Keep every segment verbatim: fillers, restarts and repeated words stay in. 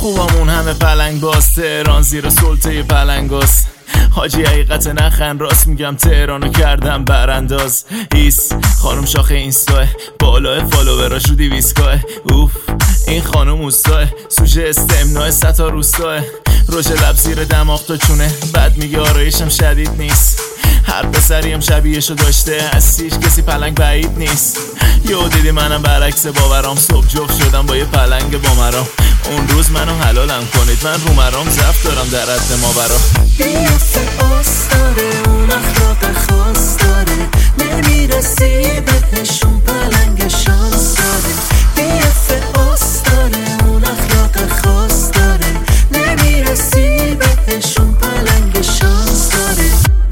خوبمون همه پلنگ باز، تهران زیر سلطه پلنگاست. حاجی حقیقت نخن راست میگم، تهرانو کردم برانداز. ایس خانم شاخه اینستاه، بالای فالووراش رو دیویسکاه. اوف این خانم اوستاه، سوژه استمنای ستا روستاه. روش لب زیر دماغ تا چونه، بعد میگه آرایشم شدید نیست. هر پسری هم شبیهشو داشته، هستیش کسی پلنگ بعید نیست. یو دیدی منم برعکس باورام، صبح جفت شدم با یه پلنگ با مرام. اون روز منو حلالم کنید، من رو مرام زفت دارم در حد ماورا. بیافه آس داره، اون اخلاق خاص داره، نمیرسی بهشون پلنگ شانس داره. بیافه آس داره، اون اخلاق خاص داره، نمیرسی بهشون پلنگ شانس داره.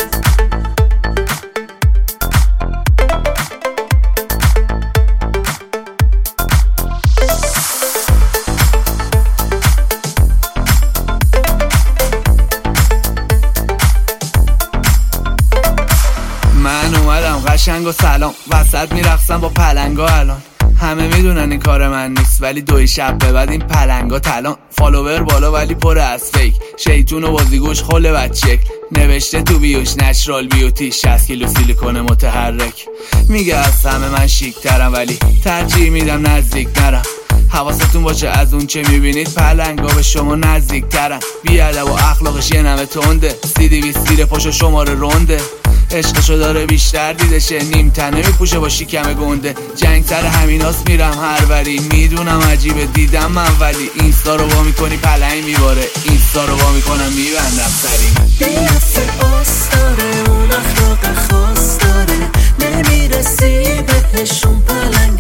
من اومدم قشنگ و سلام، وسط میرقصم با پلنگا الان. همه میدونن این کار من نیست، ولی دوی شب به بعد این پلنگا تلان. فالوور بالا ولی پر از فیک، شیطون و بازیگوش خل بچک. نوشته تو بیوش نچرال بیوتی، شصت کیلو سیلیکون متحرک. میگه از همه من شیک ترم، ولی ترجیح میدم نزدیک نرم. حواستون باشه از اون چه میبینید، پلنگا به شما نزدیک ترن. بیادب و اخلاقش یه نمه تنده، سی دیویست زیر پاشو شماره رونده. عشقشو داره بیشتر دیدشه، نیم تنه میپوشه با شیکم گنده. جنگ سر همیناست میرم هر وری، میدونم عجیبه دیدم من، ولی اینستا رو وا میکنی پلنگ میباره. اینستا رو وا میکنم میبندم سری. بیافه آس داره، اون اخلاق خاص داره، نمیرسی بهشون پلنگ